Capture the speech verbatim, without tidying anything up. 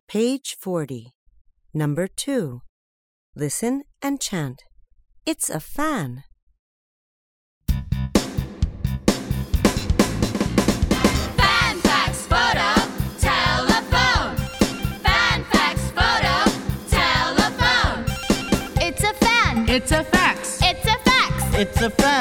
Page forty. Number two. Listen and chant. It's a fan. Fan fax photo, telephone. Fan fax photo, telephone. It's a fan. It's a fax. It's a fax. It's a fax.